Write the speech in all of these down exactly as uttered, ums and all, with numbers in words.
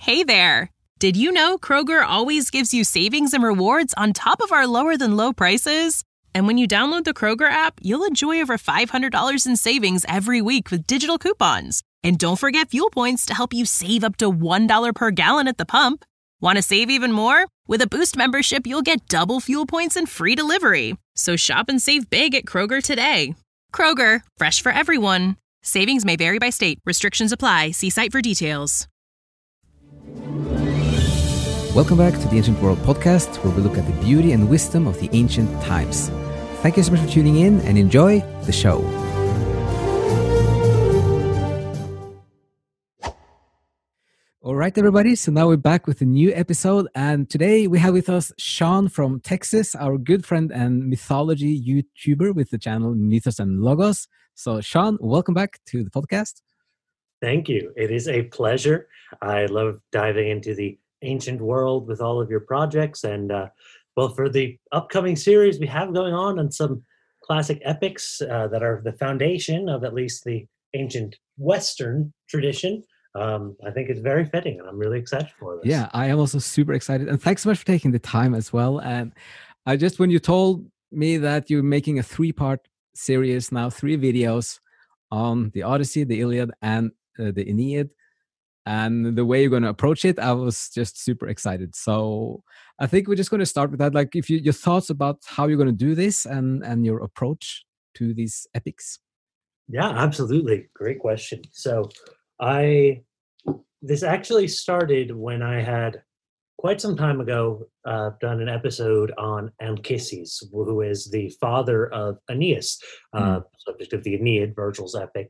Hey there! Did you know Kroger always gives you savings and rewards on top of our lower-than-low prices? And when you download the Kroger app, you'll enjoy over five hundred dollars in savings every week with digital coupons. And don't forget fuel points to help you save up to one dollar per gallon at the pump. Want to save even more? With a Boost membership, you'll get double fuel points and free delivery. So shop and save big at Kroger today. Kroger, fresh for everyone. Savings may vary by state. Restrictions apply. See site for details. Welcome back to the Ancient World podcast, where we look at the beauty and wisdom of the ancient times. Thank you so much for tuning in and enjoy the show. All right, everybody. So now we're back with a new episode. And today we have with us Sean from Texas, our good friend and mythology YouTuber with the channel Mythos and Logos. So Sean, welcome back to the podcast. Thank you. It is a pleasure. I love diving into the ancient world with all of your projects. And uh, well, for the upcoming series we have going on and some classic epics uh, that are the foundation of at least the ancient Western tradition, um, I think it's very fitting, and I'm really excited for this. Yeah, I am also super excited. And thanks so much for taking the time as well. And I just, when you told me that you're making a three-part series now, three videos on the Odyssey, the Iliad, and uh, the Aeneid, and the way you're going to approach it, I was just super excited. So I think we're just going to start with that. Like, if you, your thoughts about how you're going to do this and, and your approach to these epics. Yeah, absolutely. Great question. So I, this actually started when I had quite some time ago uh, done an episode on Anchises, who is the father of Aeneas, uh, mm. subject of the Aeneid, Virgil's epic.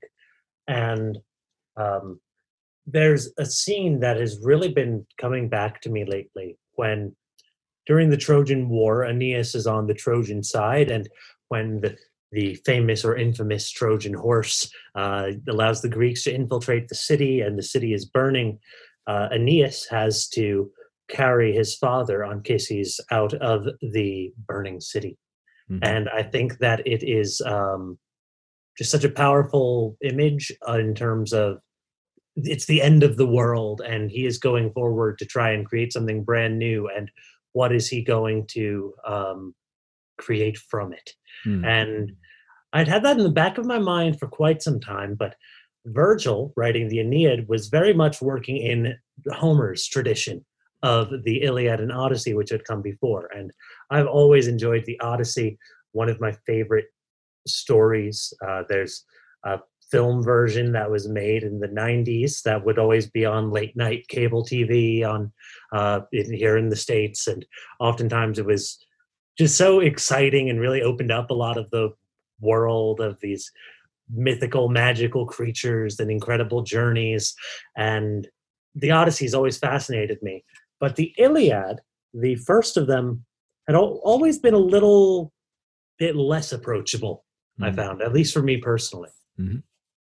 And um, there's a scene that has really been coming back to me lately when, during the Trojan War, Aeneas is on the Trojan side, and when the, the famous or infamous Trojan horse uh, allows the Greeks to infiltrate the city and the city is burning, uh, Aeneas has to carry his father, Anchises, out of the burning city. Mm-hmm. And I think that it is um, just such a powerful image uh, in terms of it's the end of the world, and he is going forward to try and create something brand new. And what is he going to um, create from it? Mm. And I'd had that in the back of my mind for quite some time, but Virgil, writing the Aeneid, was very much working in Homer's tradition of the Iliad and Odyssey, which had come before. And I've always enjoyed the Odyssey, one of my favorite stories. Uh, there's a film version that was made in the nineties that would always be on late night cable T V on uh, in, here in the States. And oftentimes it was just so exciting and really opened up a lot of the world of these mythical, magical creatures and incredible journeys. And the Odyssey's always fascinated me. But the Iliad, the first of them, had al- always been a little bit less approachable, mm-hmm. I found, at least for me personally. Mm-hmm.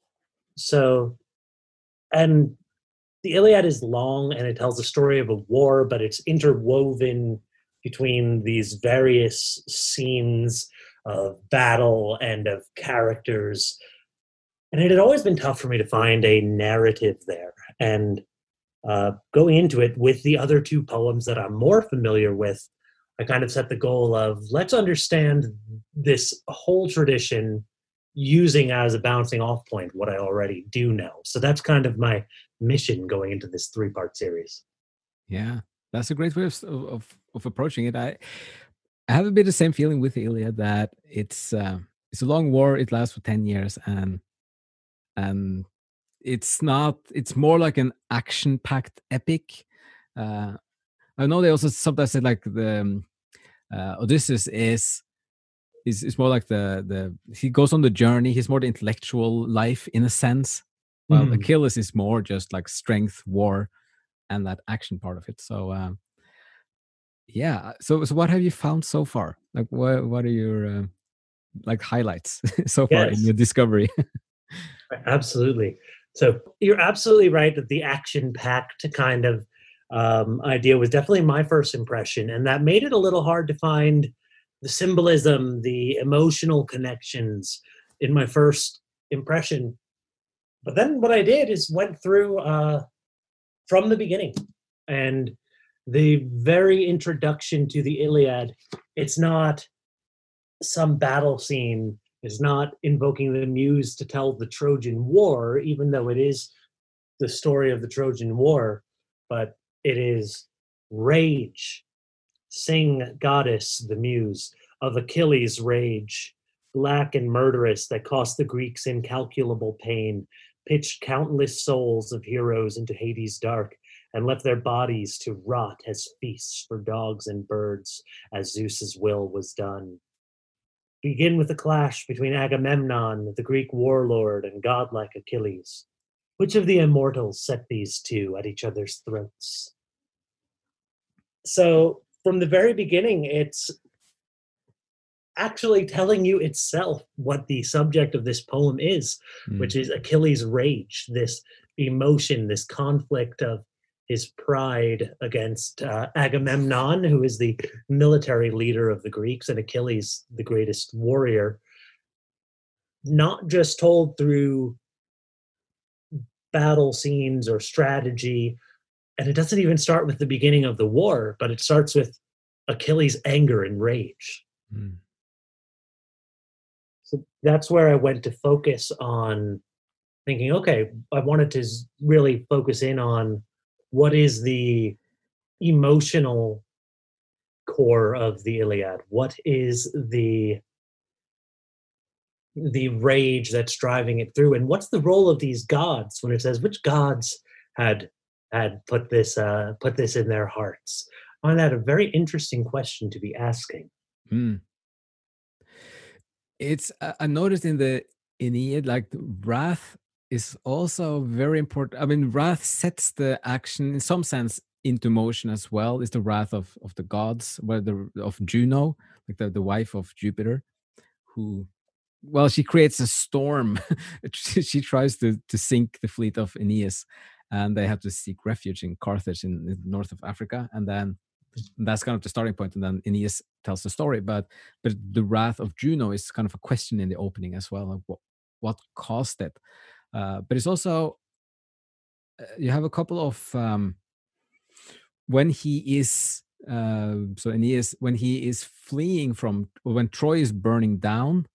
So, and the Iliad is long and it tells the story of a war, but it's interwoven between these various scenes of battle and of characters. And it had always been tough for me to find a narrative there. And uh, going into it with the other two poems that I'm more familiar with, I kind of set the goal of let's understand this whole tradition using as a bouncing off point what I already do know. So that's kind of my mission going into this three-part series. Yeah, that's a great way of of, of approaching it. I I have a bit the same feeling with the Iliad, that it's uh, it's a long war. It lasts for ten years, and and it's not. It's more like an action-packed epic. Uh, I know they also sometimes said like the um, uh, Odysseus is. Is is more like the the he goes on the journey. He's more the intellectual life in a sense, while mm. Achilles is more just like strength, war, and that action part of it. So um, yeah. So so what have you found so far? Like what what are your uh, like highlights so far yes. in your discovery? Absolutely. So you're absolutely right that the action-packed kind of um, idea was definitely my first impression, and that made it a little hard to find the symbolism, the emotional connections in my first impression. But then what I did is went through uh, from the beginning. And the very introduction to the Iliad, it's not some battle scene, it's not invoking the muse to tell the Trojan War, even though it is the story of the Trojan War, but it is rage. Sing, goddess, the muse, of Achilles' rage, black and murderous, that cost the Greeks incalculable pain, pitched countless souls of heroes into Hades' dark, and left their bodies to rot as feasts for dogs and birds, as Zeus's will was done. Begin with the clash between Agamemnon, the Greek warlord, and godlike Achilles. Which of the immortals set these two at each other's throats? So, from the very beginning, it's actually telling you itself what the subject of this poem is, mm. which is Achilles' rage, this emotion, this conflict of his pride against uh, Agamemnon, who is the military leader of the Greeks, and Achilles, the greatest warrior, not just told through battle scenes or strategy. And it doesn't even start with the beginning of the war, but it starts with Achilles' anger and rage. Mm. So that's where I went to focus on thinking, okay, I wanted to really focus in on what is the emotional core of the Iliad? What is the the rage that's driving it through? And what's the role of these gods when it says which gods had had put this uh, put this in their hearts? I find that a very interesting question to be asking. Mm. It's uh, I noticed in the Aeneid, like wrath is also very important. I mean, wrath sets the action in some sense into motion as well. It's the wrath of of the gods, where the of Juno, like the, the wife of Jupiter, who, well, she creates a storm. She tries to to sink the fleet of Aeneas, and they have to seek refuge in Carthage in the north of Africa, and then that's kind of the starting point, and then Aeneas tells the story. But but the wrath of Juno is kind of a question in the opening as well, like what what caused it. Uh, but it's also uh, you have a couple of um, when he is uh, so Aeneas, when he is fleeing from, when Troy is burning down,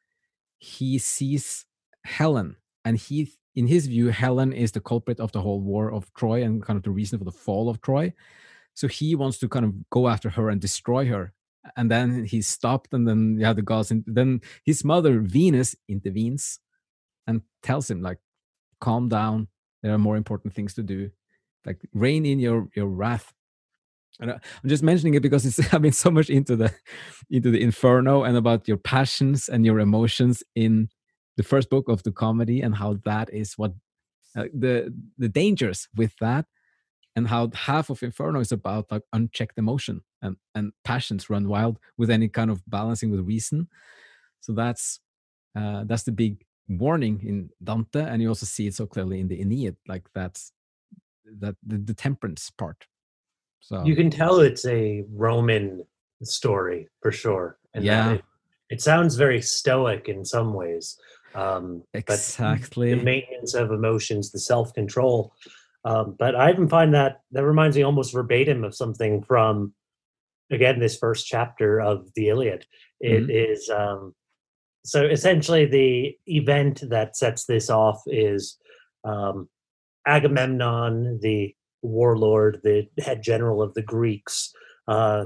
he sees Helen, and he, in his view, Helen is the culprit of the whole war of Troy and kind of the reason for the fall of Troy. So he wants to kind of go after her and destroy her. And then he's stopped, and then you have the gods, and then his mother Venus intervenes and tells him, like, calm down, there are more important things to do, like rein in your your wrath. And I'm just mentioning it because it's I've been so much into the into the Inferno and about your passions and your emotions in the first book of the comedy, and how that is what uh, the the dangers with that, and how half of Inferno is about like unchecked emotion and and passions run wild with any kind of balancing with reason. So that's uh, that's the big warning in Dante, and you also see it so clearly in the Aeneid, like that's that the, the temperance part. So you can tell it's a Roman story for sure, and yeah, that it, it sounds very stoic in some ways. Um, exactly, but the maintenance of emotions, the self-control. Um, but I even find that that reminds me almost verbatim of something from, again, this first chapter of the Iliad. It mm-hmm. is um, so essentially the event that sets this off is um, Agamemnon, the warlord, the head general of the Greeks, uh,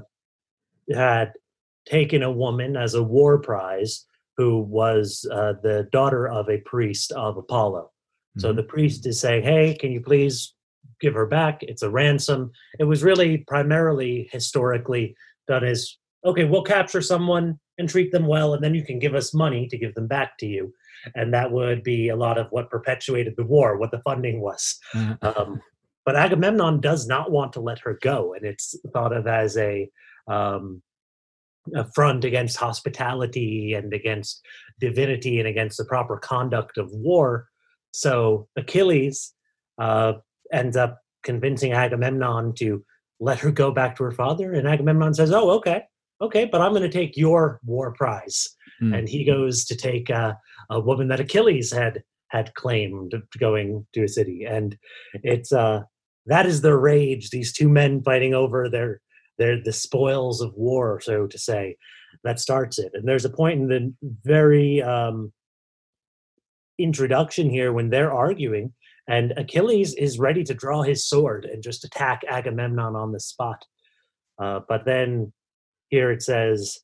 had taken a woman as a war prize who was uh, the daughter of a priest of Apollo. Mm-hmm. So the priest is saying, hey, can you please give her back? It's a ransom. It was really primarily historically done as, okay, we'll capture someone and treat them well, and then you can give us money to give them back to you. And that would be a lot of what perpetuated the war, what the funding was. Mm-hmm. Um, but Agamemnon does not want to let her go, and it's thought of as a, um, a front against hospitality and against divinity and against the proper conduct of war. So Achilles uh, ends up convincing Agamemnon to let her go back to her father, and Agamemnon says, oh, okay, okay, but I'm going to take your war prize. Mm. And he goes to take uh, a woman that Achilles had had claimed going to a city. And it's uh, that is their rage. These two men fighting over their their the spoils of war, so to say, that starts it. And there's a point in the very um, introduction here when they're arguing, and Achilles is ready to draw his sword and just attack Agamemnon on the spot. Uh, but then here it says,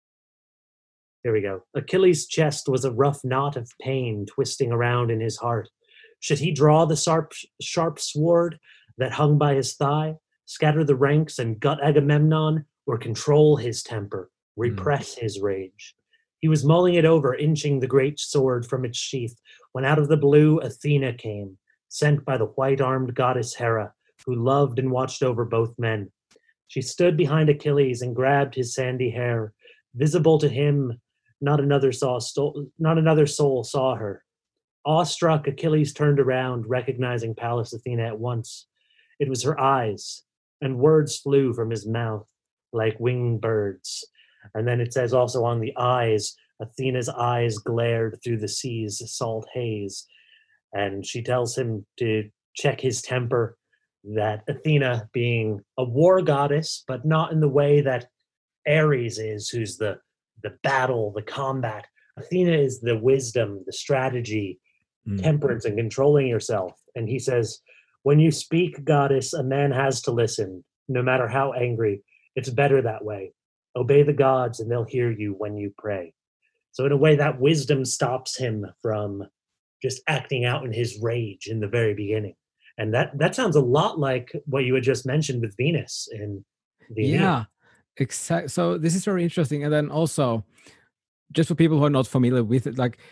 here we go. Achilles' chest was a rough knot of pain twisting around in his heart. Should he draw the sharp, sharp sword that hung by his thigh, scatter the ranks and gut Agamemnon, or control his temper, repress mm. his rage? He was mulling it over, inching the great sword from its sheath, when out of the blue Athena came, sent by the white-armed goddess Hera, who loved and watched over both men. She stood behind Achilles and grabbed his sandy hair. Visible to him, not another saw, not another soul saw her. Awestruck, Achilles turned around, recognizing Pallas Athena at once. It was her eyes, and words flew from his mouth like winged birds. And then it says also on the eyes, Athena's eyes glared through the sea's salt haze. And she tells him to check his temper, that Athena, being a war goddess, but not in the way that Ares is, who's the, the battle, the combat. Athena is the wisdom, the strategy, mm. temperance, and controlling yourself. And he says, when you speak, goddess, a man has to listen, no matter how angry. It's better that way. Obey the gods, and they'll hear you when you pray. So in a way, that wisdom stops him from just acting out in his rage in the very beginning. And that, that sounds a lot like what you had just mentioned with Venus in the Yeah, exactly. So this is very interesting. And then also, just for people who are not familiar with it, like,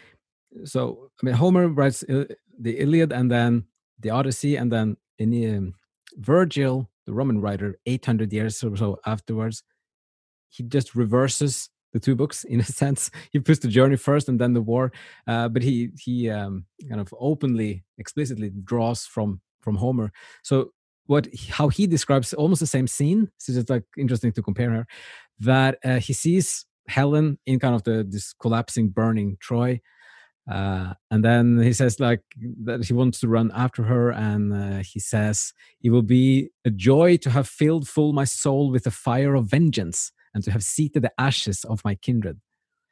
so, I mean, Homer writes uh, the Iliad and then the Odyssey, and then in um, Virgil, the Roman writer, eight hundred years or so afterwards, he just reverses the two books in a sense. He puts the journey first and then the war, uh, but he he um, kind of openly, explicitly draws from from Homer. So what how he describes almost the same scene. So it's like interesting to compare her. That uh, he sees Helen in kind of the this collapsing, burning Troy. Uh, and then he says like that he wants to run after her, and uh, he says, it will be a joy to have filled full my soul with the fire of vengeance, and to have seated the ashes of my kindred.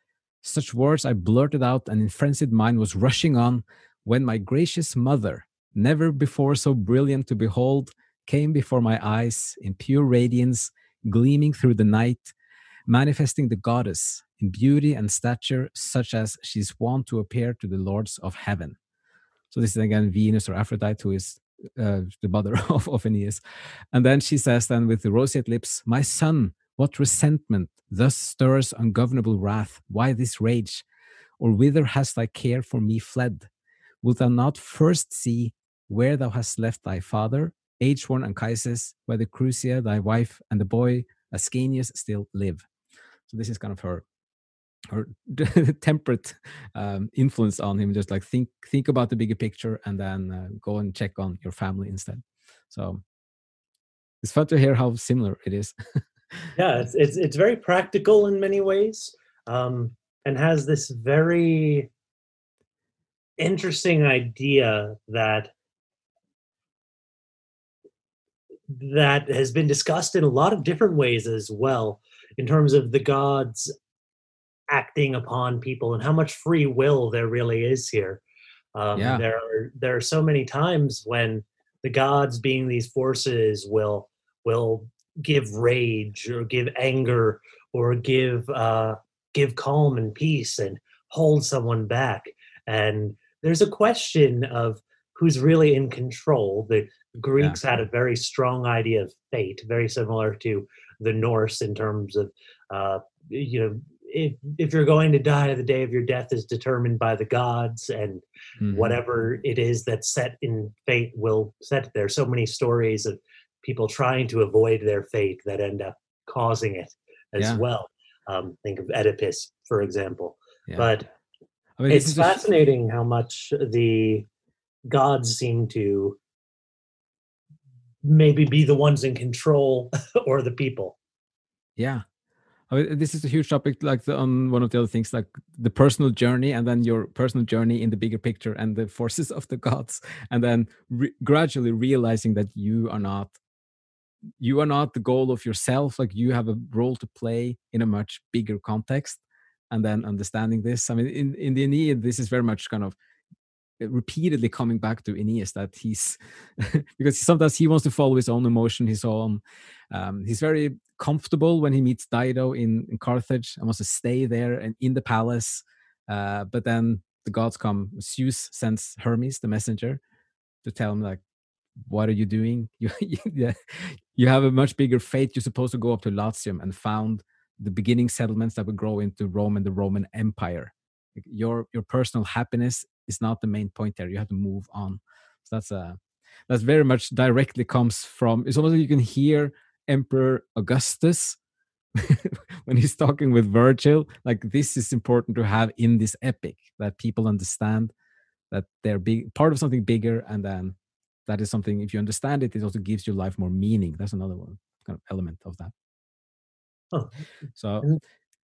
Such words I blurted out, and in frenzied mind was rushing on, when my gracious mother, never before so brilliant to behold, came before my eyes in pure radiance, gleaming through the night, manifesting the goddess in beauty and stature, such as she's wont to appear to the lords of heaven. So this is again Venus or Aphrodite, who is uh, the mother of, of Aeneas. And then she says then with the roseate lips, my son, what resentment thus stirs ungovernable wrath? Why this rage? Or whither has thy care for me fled? Wilt thou not first see where thou hast left thy father, Aegeon Anchises, where the Crucia, thy wife, and the boy Ascanius still live? So this is kind of her her temperate um, influence on him. Just like think think about the bigger picture, and then uh, go and check on your family instead. So it's fun to hear how similar it is. Yeah, it's, it's it's very practical in many ways, um, and has this very interesting idea that that has been discussed in a lot of different ways as well, in terms of the gods acting upon people and how much free will there really is here. Um, yeah. There are there are so many times when the gods, being these forces, will will give rage or give anger or give uh, give calm and peace and hold someone back. And there's a question of who's really in control. The Greeks yeah. had a very strong idea of fate, very similar to the Norse in terms of, uh, you know, if if you're going to die, the day of your death is determined by the gods, and mm-hmm. whatever it is that's set in fate will set. There's so many stories of people trying to avoid their fate that end up causing it as yeah. well. Um, think of Oedipus, for example. Yeah. But I mean, it's fascinating sh- how much the gods seem to maybe be the ones in control or the people. Yeah. I mean, this is a huge topic, like the, on one of the other things, like the personal journey, and then your personal journey in the bigger picture, and the forces of the gods, and then re- gradually realizing that you are not, you are not the goal of yourself. Like you have a role to play in a much bigger context, and then understanding this. I mean, in in the Aeneid, this is very much kind of repeatedly coming back to Aeneas, that he's because sometimes he wants to follow his own emotion, his own um, he's very comfortable when he meets Dido in, in Carthage and wants to stay there and in the palace, uh, but then the gods come. Zeus sends Hermes, the messenger, to tell him, like, what are you doing? You, you, you have a much bigger fate. You're supposed to go up to Latium and found the beginning settlements that would grow into Rome and the Roman Empire. Like your your personal happiness is not the main point there. You have to move on. So that's a that's very much directly comes from. It's almost like you can hear Emperor Augustus when he's talking with Virgil. Like, this is important to have in this epic, that people understand that they're big part of something bigger, and then that is something. If you understand it, it also gives your life more meaning. That's another one kind of element of that. Oh. So. And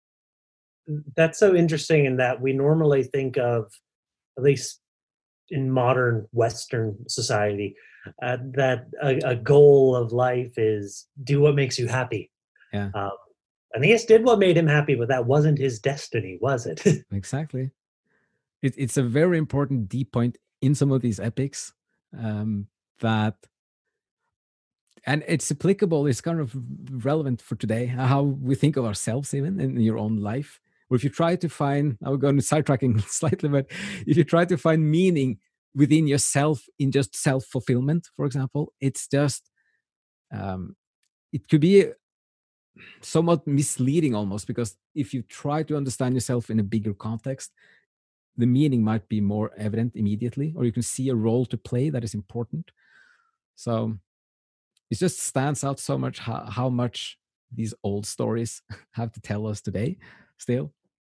that's so interesting in that we normally think of, at least in modern Western society, uh, that a, a goal of life is do what makes you happy. Yeah. Um, Aeneas did what made him happy, but that wasn't his destiny, was it? Exactly. It, it's a very important deep point in some of these epics, um, that, and it's applicable, it's kind of relevant for today, how we think of ourselves even in your own life. Or if you try to find, I'm going to sidetracking slightly, but if you try to find meaning within yourself in just self-fulfillment, for example, it's just, um, it could be somewhat misleading almost, because if you try to understand yourself in a bigger context, the meaning might be more evident immediately, or you can see a role to play that is important. So it just stands out so much how, how much these old stories have to tell us today still.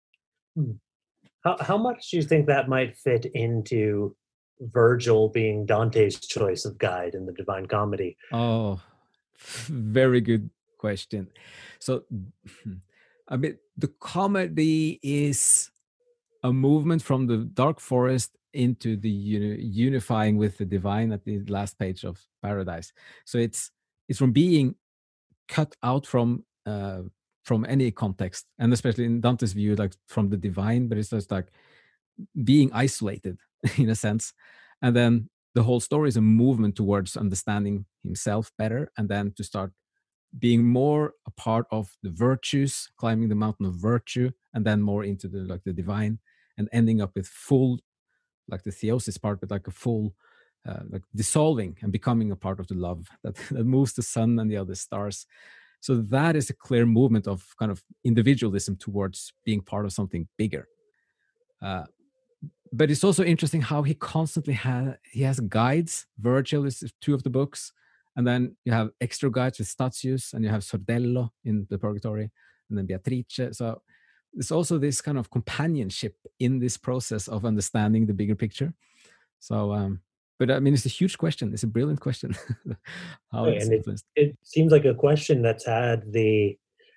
How, how much do you think that might fit into Virgil being Dante's choice of guide in the Divine Comedy? Oh, very good question. So, I mean, the comedy is a movement from the dark forest into the uni- unifying with the divine at the last page of Paradise. So it's it's from being cut out from uh, from any context, and especially in Dante's view, like from the divine, but it's just like being isolated in a sense. And then the whole story is a movement towards understanding himself better, and then to start being more a part of the virtues, climbing the mountain of virtue, and then more into the like the divine, and ending up with full, like the theosis part, but like a full, uh, like dissolving and becoming a part of the love that, that moves the sun and the other stars. So that is a clear movement of kind of individualism towards being part of something bigger. Uh, but it's also interesting how he constantly has he has guides. Virgil is two of the books, and then you have extra guides with Statius, and you have Sordello in the Purgatory, and then Beatrice. So there's also this kind of companionship in this process of understanding the bigger picture. So, um, but I mean, it's a huge question. It's a brilliant question. How Right, it's and it, influenced. it seems like a question that's had the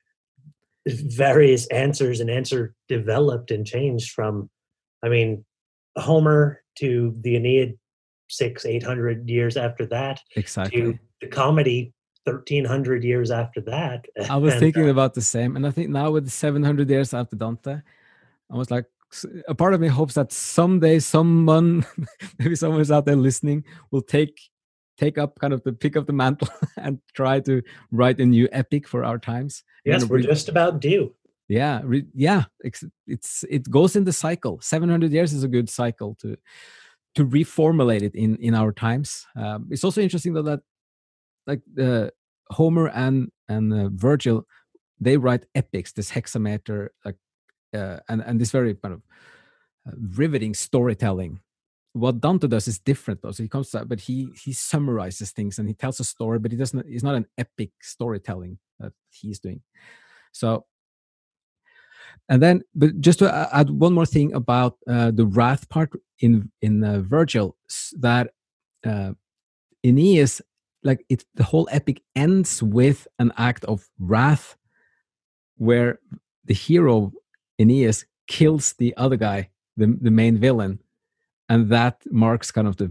various answers and answer developed and changed from, I mean, Homer to the Aeneid six, eight hundred years after that, Exactly. to the comedy thirteen hundred years after that. I was and, thinking uh, about the same, and I think now with seven hundred years after Dante, I was like, a part of me hopes that someday someone, maybe someone who's out there listening, will take take up kind of the pick up the mantle and try to write a new epic for our times. yes, Kind of we're re- just about due. yeah, re- yeah. It's, it's it goes in the cycle. seven hundred years is a good cycle to to reformulate it in in our times. Um, it's also interesting though that like uh, Homer and and uh, Virgil, they write epics, this hexameter, like uh, and and this very kind of uh, riveting storytelling. What Dante does is different though. So he comes to, but he he summarizes things and he tells a story, but he doesn't. It's not an epic storytelling that he's doing. So, and then, but just to add one more thing about uh, the wrath part in in uh, Virgil, that uh, Aeneas, like it, the whole epic ends with an act of wrath, where the hero Aeneas kills the other guy, the the main villain, and that marks kind of the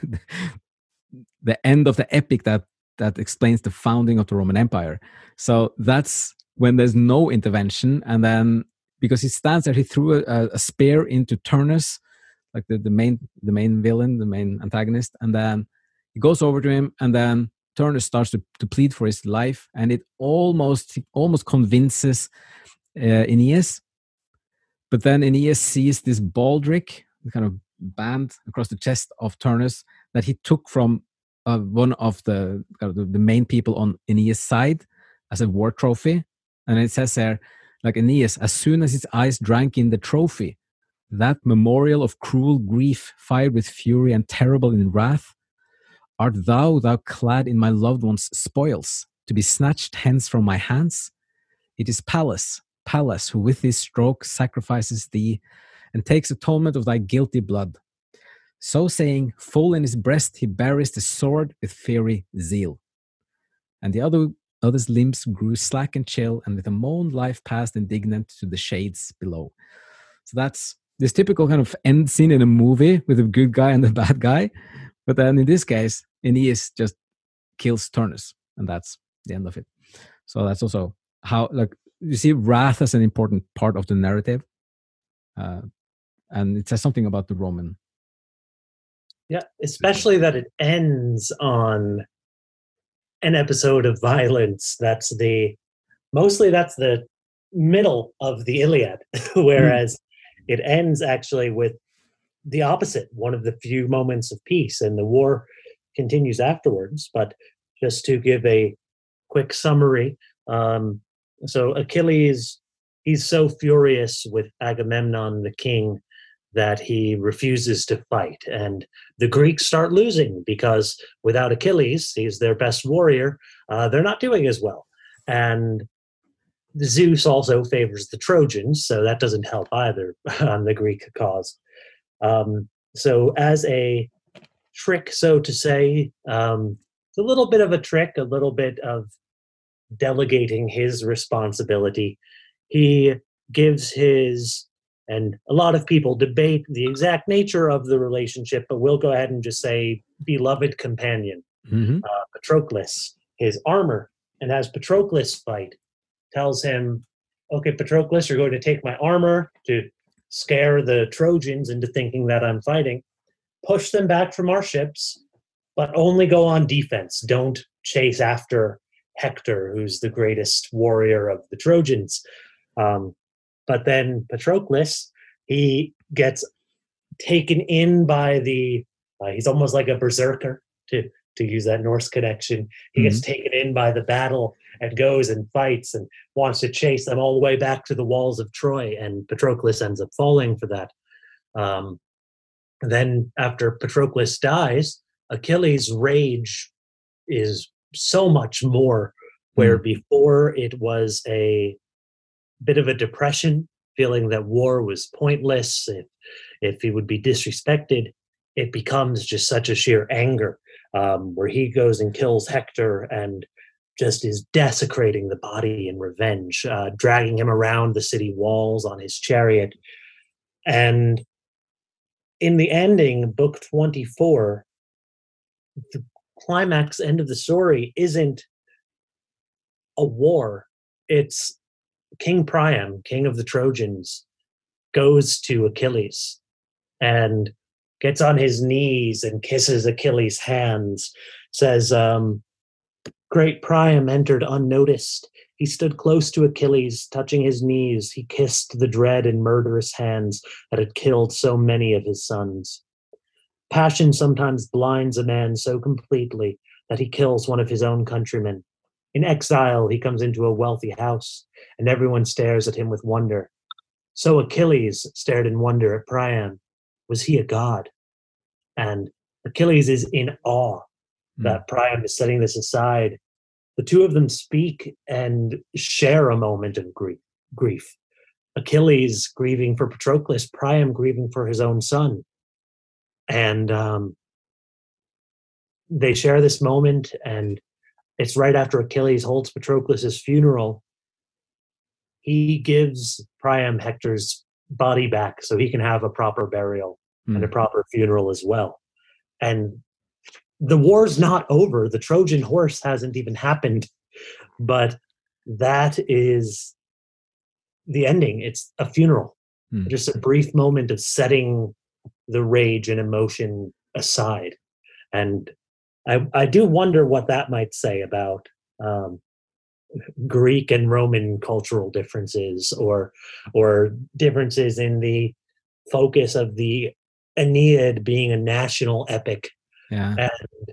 the end of the epic that that explains the founding of the Roman Empire. So that's when there's no intervention, and then because he stands there, he threw a, a spear into Turnus, like the, the main the main villain, the main antagonist, and then he goes over to him, and then Turnus starts to, to plead for his life, and it almost almost convinces uh, Aeneas. But then Aeneas sees this baldric, the kind of band across the chest of Turnus that he took from uh, one of the, uh, the the main people on Aeneas' side as a war trophy. And it says there, like Aeneas, as soon as his eyes drank in the trophy, that memorial of cruel grief, fired with fury and terrible in wrath, art thou, thou clad in my loved one's spoils, to be snatched hence from my hands? It is Pallas, Pallas, who with his stroke sacrifices thee, and takes atonement of thy guilty blood. So saying, full in his breast he buries the sword with fiery zeal. And the other other's limbs grew slack and chill, and with a moan life passed indignant to the shades below. So that's this typical kind of end scene in a movie with a good guy and a bad guy. But then in this case, Aeneas just kills Turnus, and that's the end of it. So that's also how, like, you see wrath as an important part of the narrative. Uh, and it says something about the Roman. Yeah, especially that it ends on an episode of violence. That's the, mostly that's the middle of the Iliad, whereas mm. it ends actually with the opposite, one of the few moments of peace, and the war continues afterwards. But just to give a quick summary, um, so Achilles, he's so furious with Agamemnon, the king, that he refuses to fight. And the Greeks start losing because without Achilles, he's their best warrior, uh, they're not doing as well. And Zeus also favors the Trojans, so that doesn't help either on the Greek cause. Um, so as a trick, so to say, um, it's a little bit of a trick, a little bit of delegating his responsibility. He gives his, and a lot of people debate the exact nature of the relationship, but we'll go ahead and just say beloved companion, mm-hmm. uh, Patroclus, his armor. And as Patroclus fight, tells him, okay, Patroclus, you're going to take my armor to scare the Trojans into thinking that I'm fighting, push them back from our ships, but only go on defense. Don't chase after Hector, who's the greatest warrior of the Trojans. Um, but then Patroclus, he gets taken in by the, uh, he's almost like a berserker, to, to use that Norse connection. He mm-hmm. gets taken in by the battle and goes and fights and wants to chase them all the way back to the walls of Troy, and Patroclus ends up falling for that. Um, then after Patroclus dies, Achilles' rage is so much more, where mm. before it was a bit of a depression, feeling that war was pointless, if, if he would be disrespected, it becomes just such a sheer anger, um, where he goes and kills Hector and just is desecrating the body in revenge, uh, dragging him around the city walls on his chariot. And in the ending, book twenty-four, the climax end of the story isn't a war. It's King Priam, king of the Trojans, goes to Achilles and gets on his knees and kisses Achilles' hands, says, um, great Priam entered unnoticed. He stood close to Achilles, touching his knees. He kissed the dread and murderous hands that had killed so many of his sons. Passion sometimes blinds a man so completely that he kills one of his own countrymen. In exile, he comes into a wealthy house, and everyone stares at him with wonder. So Achilles stared in wonder at Priam. Was he a god? And Achilles is in awe that Priam is setting this aside. The two of them speak and share a moment of grief. grief. Achilles grieving for Patroclus, Priam grieving for his own son. And um, they share this moment, and it's right after Achilles holds Patroclus' funeral. he gives Priam Hector's body back so he can have a proper burial mm. and a proper funeral as well. And the war's not over. The Trojan horse hasn't even happened, but that is the ending. It's a funeral, mm. just a brief moment of setting the rage and emotion aside. And I, I do wonder what that might say about um, Greek and Roman cultural differences, or or differences in the focus of the Aeneid being a national epic, yeah. and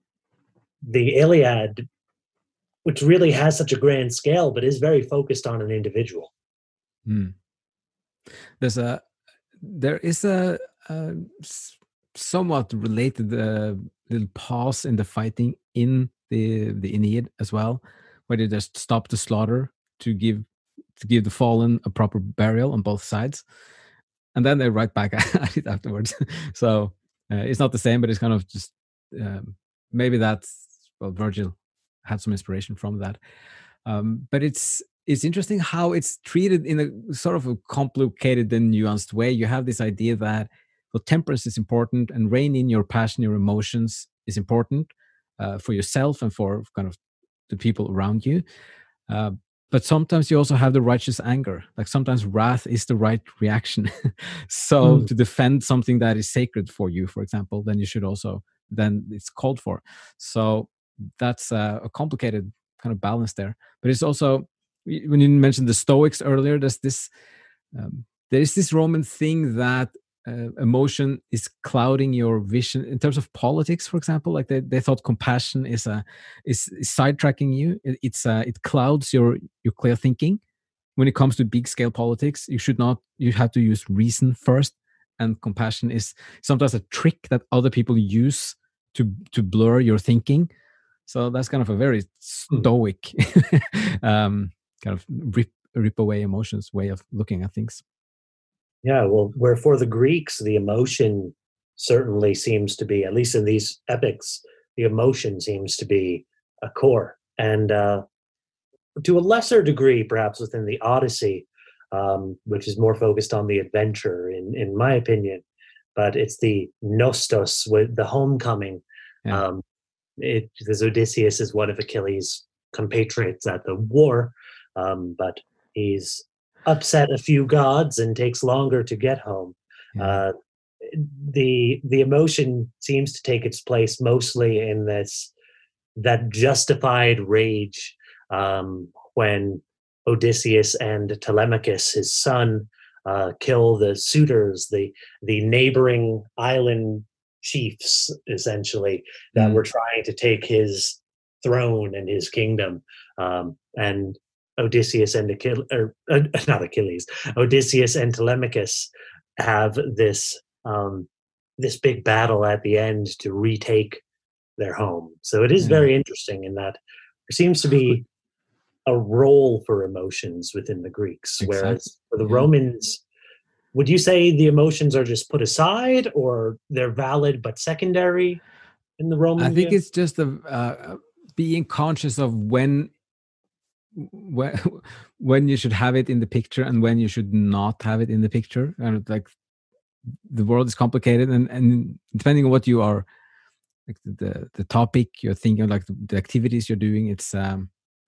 the Iliad, which really has such a grand scale but is very focused on an individual. Mm. There's a there is a, a somewhat related uh, little pause in the fighting in the the Aeneid as well, where they just stop the slaughter to give to give the fallen a proper burial on both sides, and then they're right back at it afterwards. So uh, it's not the same, but it's kind of just um, maybe that's well, Virgil had some inspiration from that. Um, but it's it's interesting how it's treated in a sort of a complicated and nuanced way. You have this idea that well, temperance is important, and rein in your passion, your emotions is important uh, for yourself and for kind of the people around you. Uh, but sometimes you also have the righteous anger. Like sometimes wrath is the right reaction. So mm. to defend something that is sacred for you, for example, then you should also, then it's called for. So that's uh, a complicated kind of balance there. But it's also, when you mentioned the Stoics earlier, there's this, um, there is this Roman thing that Uh, emotion is clouding your vision in terms of politics, for example. Like they, they thought compassion is a is, is sidetracking you. It, it's uh, it clouds your your clear thinking. When it comes to big scale politics, you should not. You have to use reason first, and compassion is sometimes a trick that other people use to to blur your thinking. So that's kind of a very stoic um, kind of rip rip away emotions way of looking at things. Yeah, well, where for the Greeks, the emotion certainly seems to be, at least in these epics, the emotion seems to be a core. And uh, to a lesser degree, perhaps within the Odyssey, um, which is more focused on the adventure, in, in my opinion, but it's the nostos, with the homecoming. Yeah. Um, it, because Odysseus is one of Achilles' compatriots at the war, um, but he's upset a few gods and takes longer to get home. Yeah. Uh, the the emotion seems to take its place mostly in this that justified rage um, when Odysseus and Telemachus, his son, uh, kill the suitors, the the neighboring island chiefs, essentially, that mm. were trying to take his throne and his kingdom, um, and Odysseus and Achilles, or uh, not Achilles, Odysseus and Telemachus have this um, this big battle at the end to retake their home. So it is yeah. very interesting in that there seems to be a role for emotions within the Greeks, exactly. whereas for the yeah. Romans, would you say the emotions are just put aside, or they're valid but secondary in the Roman I think view? It's just a, uh, being conscious of when when when you should have it in the picture and when you should not have it in the picture. And like the world is complicated, and and depending on what you are, like the the topic you're thinking, like the, the activities you're doing, it's um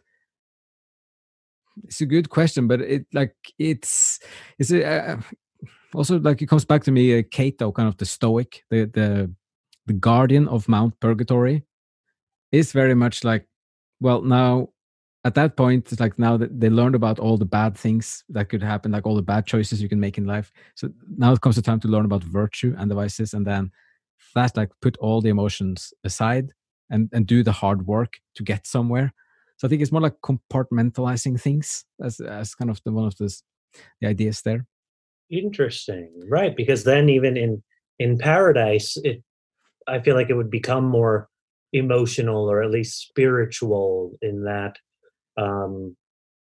it's a good question, but it like it's it's a, uh, also like it comes back to me, uh, Cato, kind of the Stoic, the the the guardian of Mount Purgatory, is very much like, well, now at that point, it's like now that they learned about all the bad things that could happen, like all the bad choices you can make in life. So now it comes the time to learn about virtue and the vices, and then that's like put all the emotions aside and, and do the hard work to get somewhere. So I think it's more like compartmentalizing things as as kind of the one of the, the ideas there. Interesting, right? Because then even in in Paradise, it I feel like it would become more emotional, or at least spiritual, in that um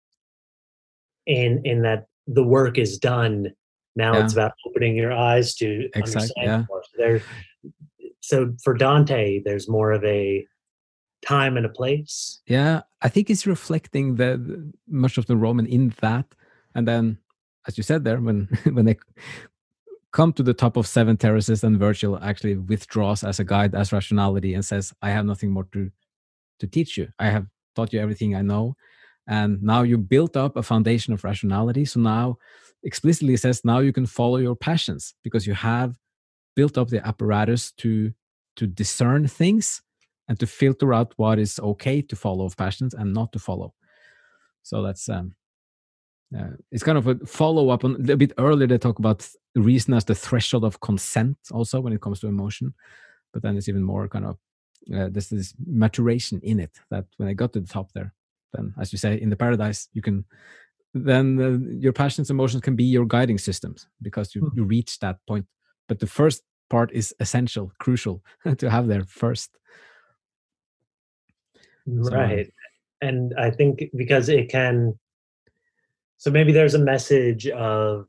in in that the work is done. Now yeah. it's about opening your eyes to exactly, understand yeah. more. So there, so for Dante, there's more of a time and a place. Yeah, I think it's reflecting the, the much of the Roman in that, And then, as you said there, when when they come to the top of seven terraces, then Virgil actually withdraws as a guide, as rationality, and says, I have nothing more to to teach you. I have taught you everything I know. And now you built up a foundation of rationality. So now explicitly says, now you can follow your passions because you have built up the apparatus to to discern things and to filter out what is okay to follow of passions and not to follow. So that's um uh, it's kind of a follow-up on a bit earlier. They talk about reason as the threshold of consent also when it comes to emotion, but then it's even more kind of uh, there's this maturation in it, that when I got to the top there, then as you say, in the paradise, you can then uh, your passions, emotions can be your guiding systems because you, you reach that point. But the first part is essential, crucial to have there first. Right. So, and I think because it can, so maybe there's a message of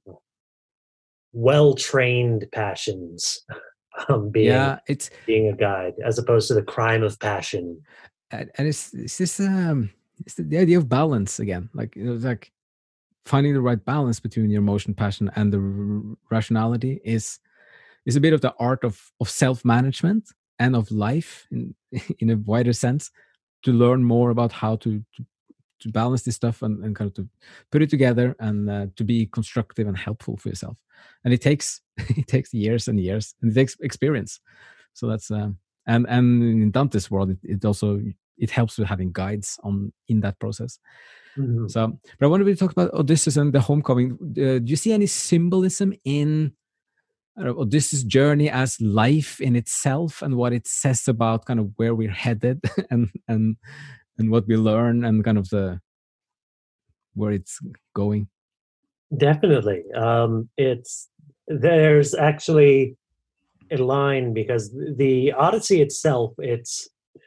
well-trained passions um, being, yeah, it's being a guide, as opposed to the crime of passion. And, and it's, it's this, um, it's the, the idea of balance again. Like, you know, it's like finding the right balance between your emotion, passion, and the r- rationality is is a bit of the art of of self-management and of life in in a wider sense, to learn more about how to to, to balance this stuff and, and kind of to put it together and uh, to be constructive and helpful for yourself. And it takes it takes years and years, and it takes experience. So that's um, and and in Dante's world, it, it also it helps with having guides on in that process. Mm-hmm. So, but I wanted to talk about Odysseus and the homecoming. Uh, do you see any symbolism in uh, Odysseus' journey as life in itself, and what it says about kind of where we're headed and and and what we learn, and kind of the where it's going? Definitely, um, it's there's actually a line, because the Odyssey itself, it's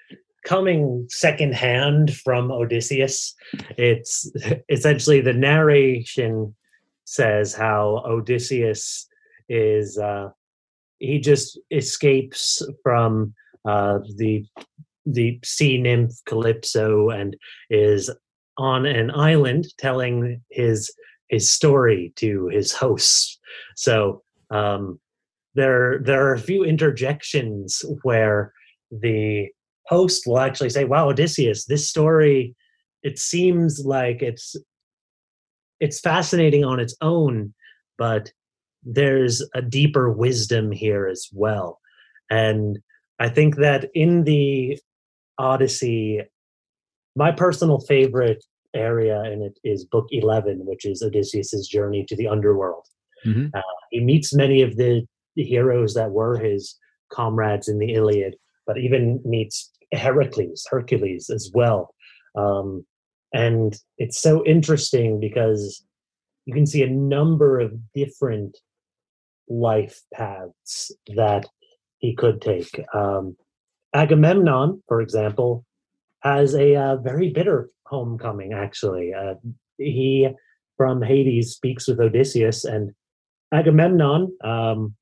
coming secondhand from Odysseus. It's essentially, the narration says how Odysseus is uh, he just escapes from uh, the the sea nymph Calypso and is on an island telling his his story to his hosts. So um, there there are a few interjections where the host will actually say, wow, Odysseus, this story, it seems like it's it's fascinating on its own, but there's a deeper wisdom here as well. And I think that in the Odyssey, my personal favorite area in it is book eleven, which is Odysseus's journey to the underworld. Mm-hmm. Uh, he meets many of the, the heroes that were his comrades in the Iliad, but even meets Heracles, Hercules as well. Um, and it's so interesting because you can see a number of different life paths that he could take. Um, Agamemnon, for example, has a uh, very bitter homecoming, actually. Uh, he, from Hades, speaks with Odysseus, and Agamemnon, um,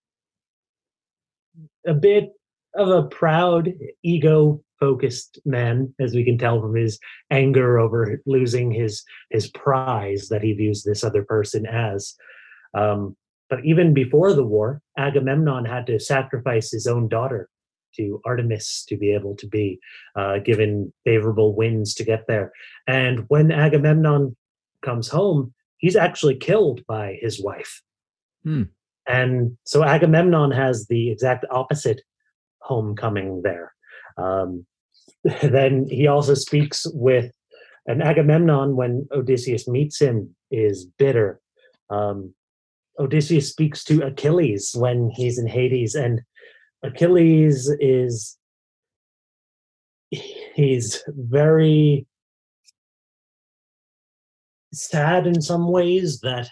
a bit of a proud, ego-focused man, as we can tell from his anger over losing his his prize that he views this other person as. Um, but even before the war, Agamemnon had to sacrifice his own daughter to Artemis to be able to be uh, given favorable winds to get there. And when Agamemnon comes home, he's actually killed by his wife. Hmm. And so Agamemnon has the exact opposite homecoming there. Um, then he also speaks with, and Agamemnon, when Odysseus meets him, is bitter. Um, Odysseus speaks to Achilles when he's in Hades, and Achilles is, he's very sad in some ways that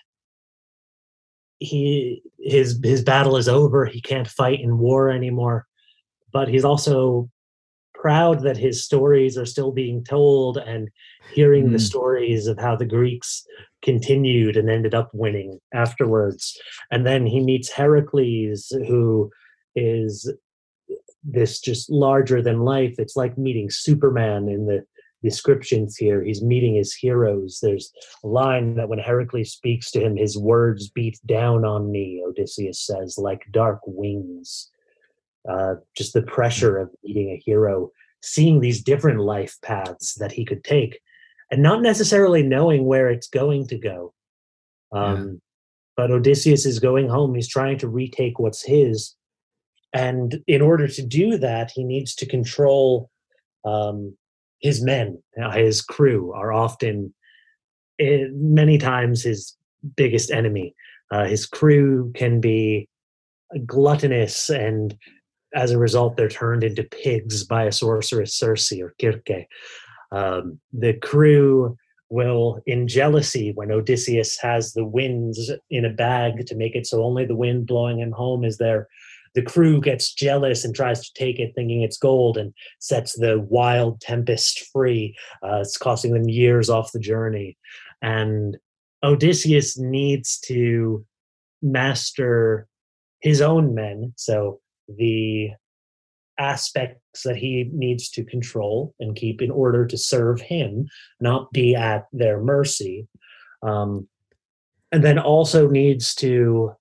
he his his battle is over. He can't fight in war anymore, but he's also proud that his stories are still being told, and hearing mm. the stories of how the Greeks continued and ended up winning afterwards. And then he meets Heracles, who is this just larger than life. It's like meeting Superman in the descriptions here. He's meeting his heroes. There's a line that when Heracles speaks to him, his words beat down on me, Odysseus says, like dark wings. Uh, just the pressure of meeting a hero, seeing these different life paths that he could take, and not necessarily knowing where it's going to go. Um, yeah. But Odysseus is going home. He's trying to retake what's his. And in order to do that, he needs to control um, his men. His crew are often, uh, many times, his biggest enemy. Uh, his crew can be gluttonous, and as a result, they're turned into pigs by a sorceress, Circe or Kirke. Um, the crew will, in jealousy, when Odysseus has the winds in a bag to make it so only the wind blowing him home is there, the crew gets jealous and tries to take it thinking it's gold and sets the wild tempest free. Uh, it's costing them years off the journey. And Odysseus needs to master his own men, so the aspects that he needs to control and keep in order to serve him, not be at their mercy. Um, and then also needs to,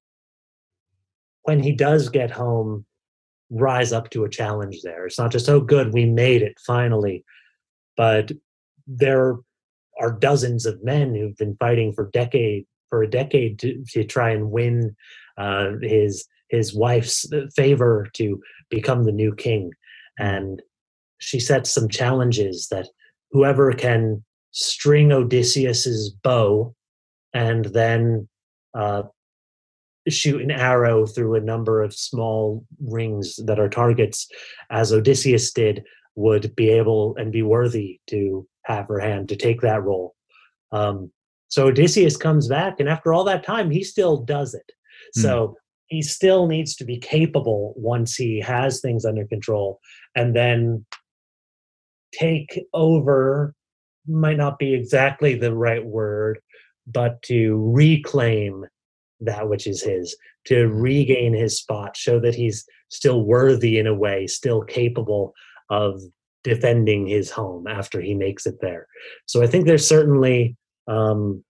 when he does get home, rise up to a challenge there. It's not just, oh, good, we made it finally. But there are dozens of men who've been fighting for decade, for a decade to, to try and win uh, his his wife's favor to become the new king. And she sets some challenges that whoever can string Odysseus's bow and then uh, shoot an arrow through a number of small rings that are targets, as Odysseus did, would be able and be worthy to have her hand to take that role. Um, so Odysseus comes back, and after all that time, he still does it. Mm. So he still needs to be capable once he has things under control, and then take over, might not be exactly the right word, but to reclaim that which is his, to regain his spot, show that he's still worthy in a way, still capable of defending his home after he makes it there. So I think there's certainly um,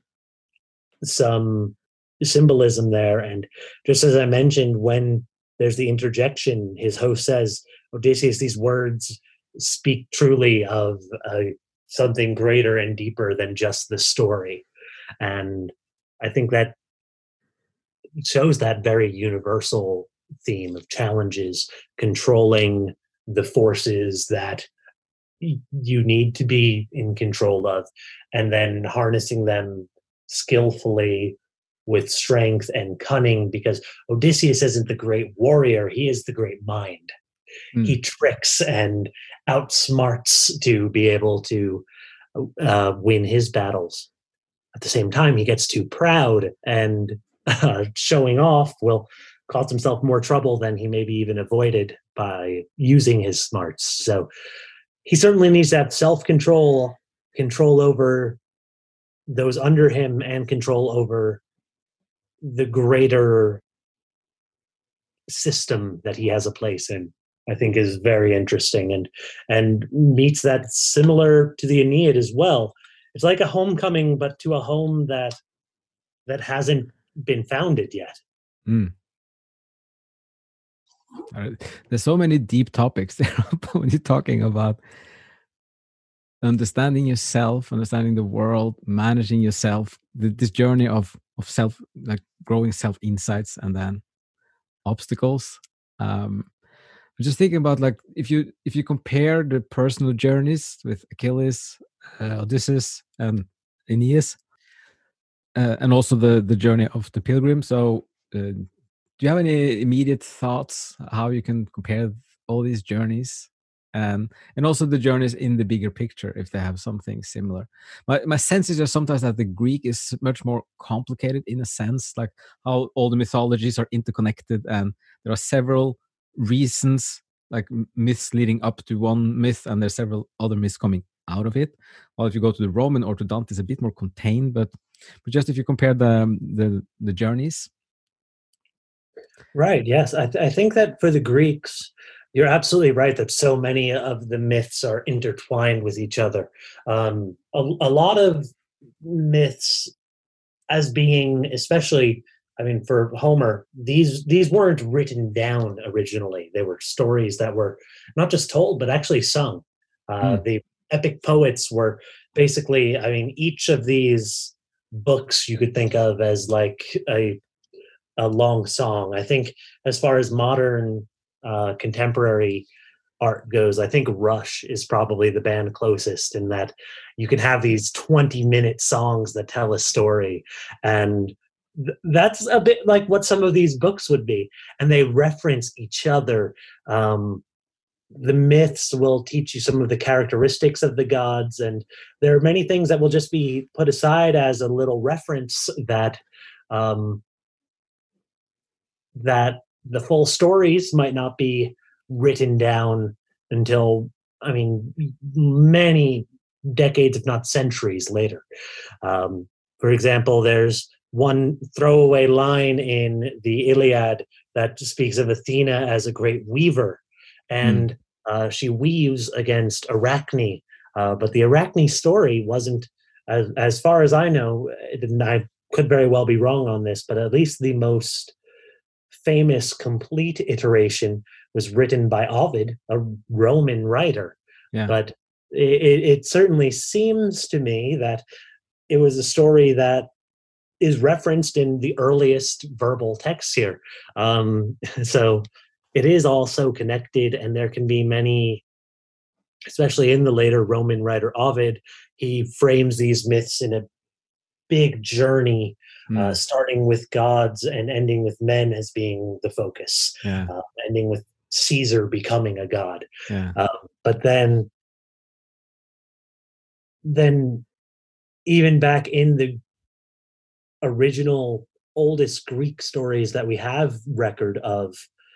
some symbolism there. And just as I mentioned, when there's the interjection, his host says, Odysseus, these words speak truly of uh, something greater and deeper than just the story. And I think that shows that very universal theme of challenges, controlling the forces that you need to be in control of, and then harnessing them skillfully with strength and cunning, because Odysseus isn't the great warrior, he is the great mind. Mm. He tricks and outsmarts to be able to uh, win his battles. At the same time, he gets too proud, and uh, showing off will cause himself more trouble than he maybe even avoided by using his smarts. So he certainly needs to have self-control, control over those under him, and control over the greater system that he has a place in. I think is very interesting, and and meets that similar to the Aeneid as well. It's like a homecoming, but to a home that that hasn't been founded yet. Mm. There's so many deep topics there when you're talking about understanding yourself, understanding the world, managing yourself, this journey of of self, like growing self insights, and then obstacles. Um, I'm just thinking about, like, if you if you compare the personal journeys with Achilles, uh, Odysseus, and Aeneas, uh, and also the the journey of the pilgrim. So, uh, do you have any immediate thoughts how you can compare all these journeys, and and also the journeys in the bigger picture, if they have something similar? My my sense is just sometimes that the Greek is much more complicated, in a sense, like how all the mythologies are interconnected, and there are several reasons, like myths leading up to one myth, and there's several other myths coming out of it. While if you go to the Roman or to Dante, it's a bit more contained. But but just if you compare the the the journeys. Right. Yes, I, th- I think that for the Greeks, You're absolutely right that so many of the myths are intertwined with each other. Um, a, a lot of myths, as being, especially, I mean, for Homer, these these weren't written down originally. They were stories that were not just told, but actually sung. Uh, Mm, the epic poets were basically, I mean, each of these books you could think of as like a a long song. I think as far as modern uh, contemporary art goes, I think Rush is probably the band closest in that you can have these twenty minute songs that tell a story. And th- that's a bit like what some of these books would be. And they reference each other. Um, the myths will teach you some of the characteristics of the gods. And there are many things that will just be put aside as a little reference that. Um, that the full stories might not be written down until, I mean, many decades, if not centuries later. Um, for example, there's one throwaway line in the Iliad that speaks of Athena as a great weaver, mm, and uh, she weaves against Arachne. Uh, but the Arachne story wasn't, as, as far as I know, and I could very well be wrong on this, but at least the most famous complete iteration was written by Ovid, a Roman writer. yeah. But it, it certainly seems to me that it was a story that is referenced in the earliest verbal texts here. Um, so it is all so connected, and there can be many, especially in the later Roman writer Ovid, he frames these myths in a big journey, uh, Mm, starting with gods and ending with men as being the focus, yeah. uh, ending with Caesar becoming a god. Yeah. Uh, but then, then even back in the original oldest Greek stories that we have record of,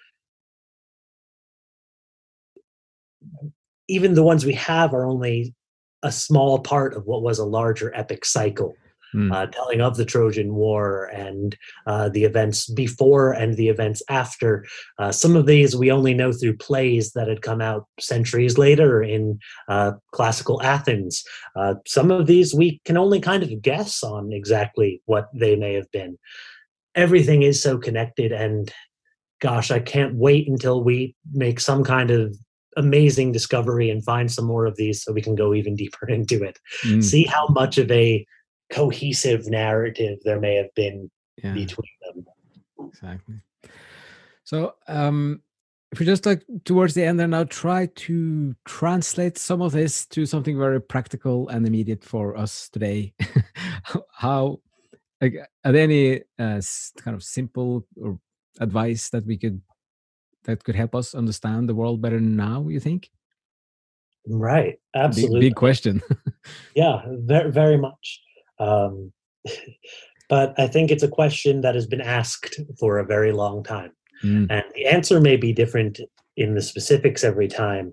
even the ones we have are only a small part of what was a larger epic cycle, Mm, uh, telling of the Trojan War and uh, the events before and the events after. Uh, some of these we only know through plays that had come out centuries later in uh, classical Athens. Uh, some of these we can only kind of guess on exactly what they may have been. Everything is so connected, and gosh, I can't wait until we make some kind of amazing discovery and find some more of these so we can go even deeper into it. mm, See how much of a cohesive narrative there may have been yeah. between them. Exactly. So, um, if we just like towards the end, and now try to translate some of this to something very practical and immediate for us today. How, like, are there any uh, s- kind of simple or advice that we could that could help us understand the world better now? You think? Right, Big big absolutely. question. Yeah, very, very much. Um, but I think it's a question that has been asked for a very long time. Mm, And the answer may be different in the specifics every time,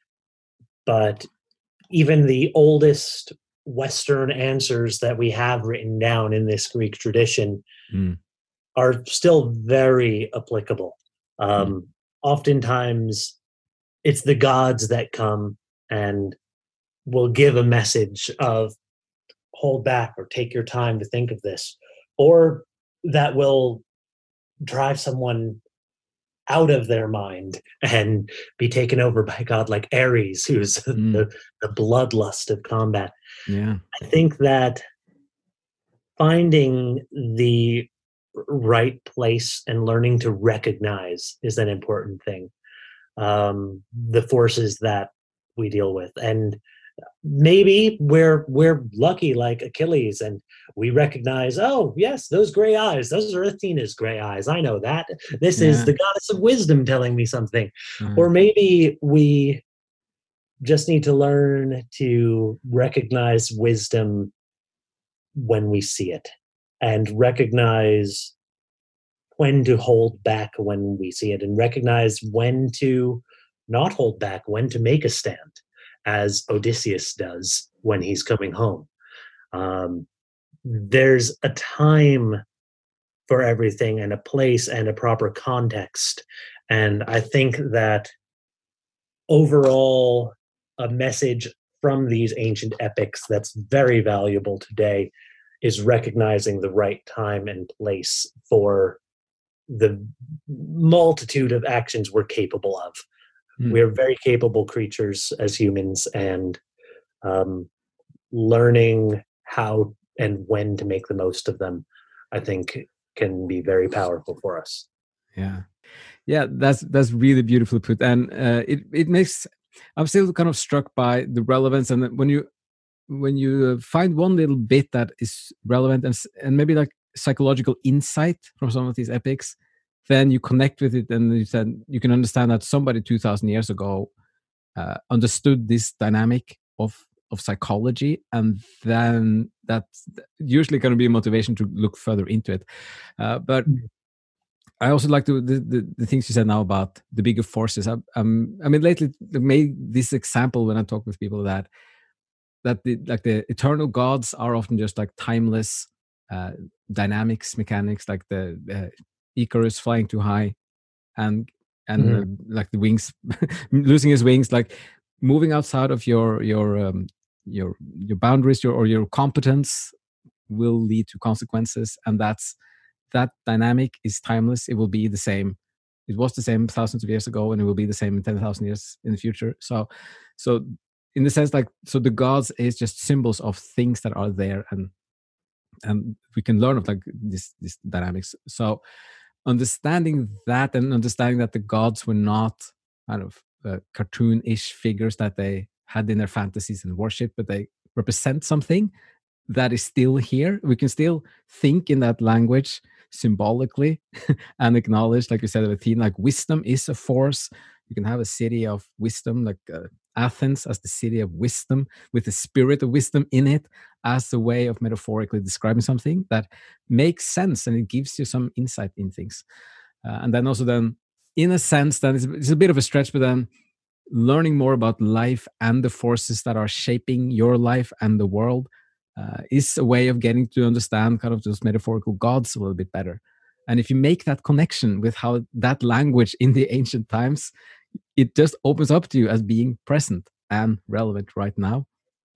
but even the oldest Western answers that we have written down in this Greek tradition mm, are still very applicable. mm, Um, Oftentimes, it's the gods that come and will give a message of hold back or take your time to think of this, or that will drive someone out of their mind and be taken over by a god like Ares, who's mm, the, the bloodlust of combat. yeah. I think that finding the right place and learning to recognize is an important thing. Um, the forces that we deal with, and maybe we're we're lucky like Achilles, and we recognize, oh yes, those gray eyes, those are Athena's gray eyes. I know that. This is Yeah. the goddess of wisdom telling me something. Uh, Or maybe we just need to learn to recognize wisdom when we see it, and recognize when to hold back when we see it, and recognize when to not hold back, when to make a stand, as Odysseus does when he's coming home. Um, there's a time for everything, and a place and a proper context. And I think that overall a message from these ancient epics that's very valuable today is recognizing the right time and place for the multitude of actions we're capable of. Mm. We're very capable creatures as humans, and um, learning how and when to make the most of them, I think, can be very powerful for us. Yeah, yeah, that's that's really beautifully put, and uh, it it makes. I'm still kind of struck by the relevance, and when you when you find one little bit that is relevant and and maybe like psychological insight from some of these epics, then you connect with it, and you said you can understand that somebody two thousand years ago uh, understood this dynamic of of psychology, and then that's usually going to be a motivation to look further into it. Uh, but Mm. I also like to the, the, the things you said now about the bigger forces. I, um, I mean, lately I made this example when I talk with people that that the like the eternal gods are often just like timeless uh, dynamics, mechanics, like the uh, Icarus flying too high, and and Mhm. uh, like the wings losing his wings, like moving outside of your your um, your your boundaries, your or your competence will lead to consequences, and that's that dynamic is timeless. It will be the same. It was the same thousands of years ago, and it will be the same in ten thousand years in the future. So, so in the sense, like, so the gods is just symbols of things that are there, and and we can learn of like this this dynamics. So, understanding that and understanding that the gods were not kind of uh, cartoon-ish figures that they had in their fantasies and worship, but they represent something that is still here. We can still think in that language symbolically and acknowledge, like you said, Athena, like wisdom is a force. You can have a city of wisdom, like uh, Athens as the city of wisdom, with the spirit of wisdom in it, as a way of metaphorically describing something that makes sense and it gives you some insight in things. Uh, and then also, then, in a sense, then it's, it's a bit of a stretch, but then learning more about life and the forces that are shaping your life and the world uh, is a way of getting to understand kind of those metaphorical gods a little bit better. And if you make that connection with how that language in the ancient times, it just opens up to you as being present and relevant right now.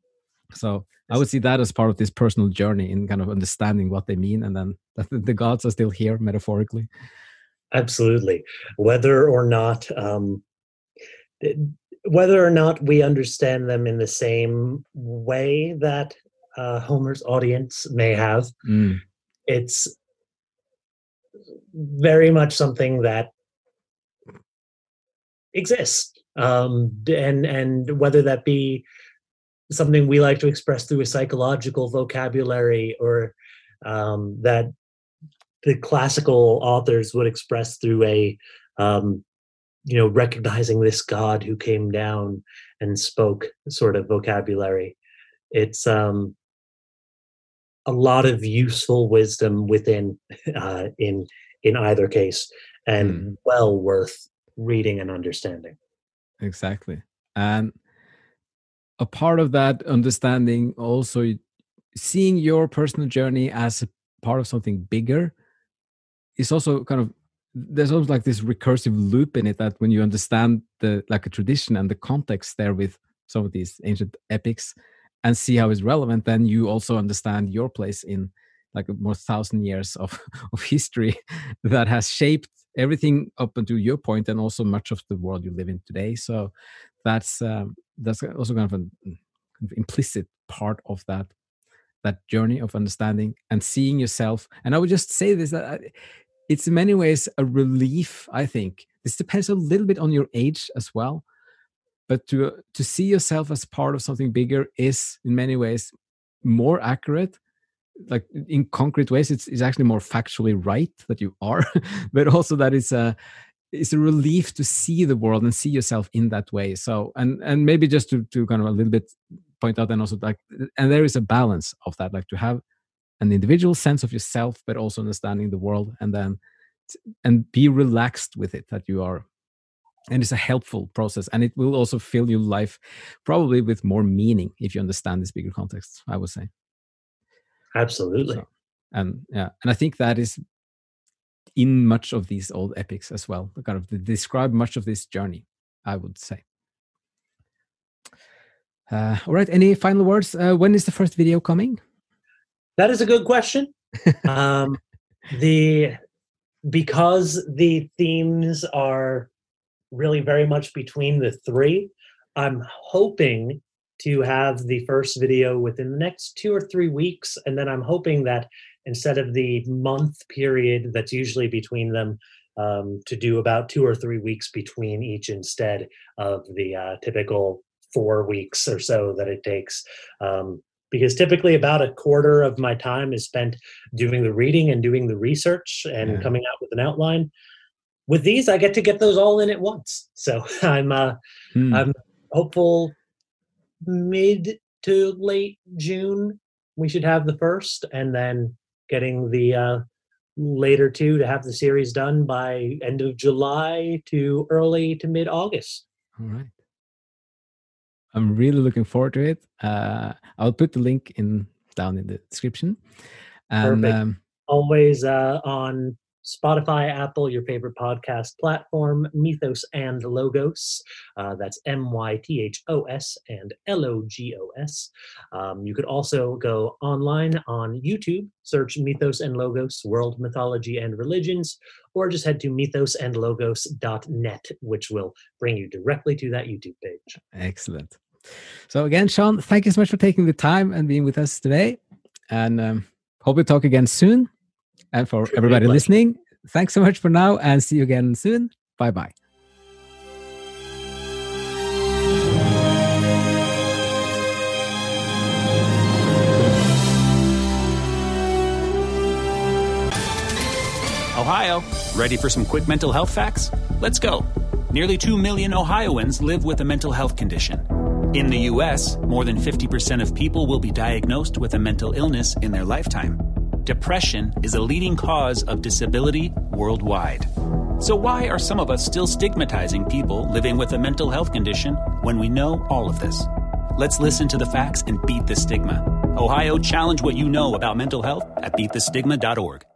So I would see that as part of this personal journey in kind of understanding what they mean, and then that the gods are still here metaphorically. Absolutely. Whether or not um, whether or not we understand them in the same way that uh, Homer's audience may have, Mm. it's very much something that exists. Um, and and whether that be something we like to express through a psychological vocabulary, or um, that the classical authors would express through a um, you know, recognizing this god who came down and spoke sort of vocabulary. It's um, a lot of useful wisdom within uh, in in either case, and Mm. well worth reading and understanding. Exactly. And a part of that understanding also, seeing your personal journey as a part of something bigger, is also kind of, there's almost like this recursive loop in it, that when you understand the like a tradition and the context there with some of these ancient epics and see how it's relevant, then you also understand your place in like a more thousand years of, of history that has shaped everything up until your point, and also much of the world you live in today. So that's um, that's also kind of an kind of implicit part of that that journey of understanding and seeing yourself. And I would just say this, that I- it's in many ways a relief. I think this depends a little bit on your age as well, but to to see yourself as part of something bigger is in many ways more accurate. Like in concrete ways, it's, it's actually more factually right that you are, but also that it's a it's a relief to see the world and see yourself in that way. So, and and maybe just to to kind of a little bit point out, and also like, and there is a balance of that, like to have an individual sense of yourself, but also understanding the world, and then and be relaxed with it, that you are, and it's a helpful process, and it will also fill your life probably with more meaning if you understand this bigger context, I would say. Absolutely. So, and yeah, and I think that is in much of these old epics as well, kind of they describe much of this journey, I would say. Uh, all right. Any final words? Uh, when is the first video coming? That is a good question. um, the because the themes are really very much between the three, I'm hoping to have the first video within the next two or three weeks. And then I'm hoping that instead of the month period that's usually between them, um, to do about two or three weeks between each instead of the uh, typical four weeks or so that it takes. Um, because typically about a quarter of my time is spent doing the reading and doing the research and yeah. coming out with an outline. With these, I get to get those all in at once. So I'm uh, hmm. I'm hopeful mid to late June we should have the first, and then getting the uh, later two to have the series done by end of July to early to mid August. All right. I'm really looking forward to it. Uh, I'll put the link in down in the description. And, Perfect. Um, Always uh, on Spotify, Apple, your favorite podcast platform, Mythos and Logos. Uh, that's M Y T H O S and L O G O S. Um, you could also go online on YouTube, search Mythos and Logos, World Mythology and Religions, or just head to mythos and logos dot net, which will bring you directly to that YouTube page. Excellent. So again, Sean, thank you so much for taking the time and being with us today. And um, hope we talk again soon. And for Truly everybody listening, thanks so much for now, and see you again soon. Bye-bye. Ohio, ready for some quick mental health facts? Let's go. Nearly two million Ohioans live with a mental health condition. In the U S, more than fifty percent of people will be diagnosed with a mental illness in their lifetime. Depression is a leading cause of disability worldwide. So why are some of us still stigmatizing people living with a mental health condition when we know all of this? Let's listen to the facts and beat the stigma. Ohio, challenge what you know about mental health at beat the stigma dot org.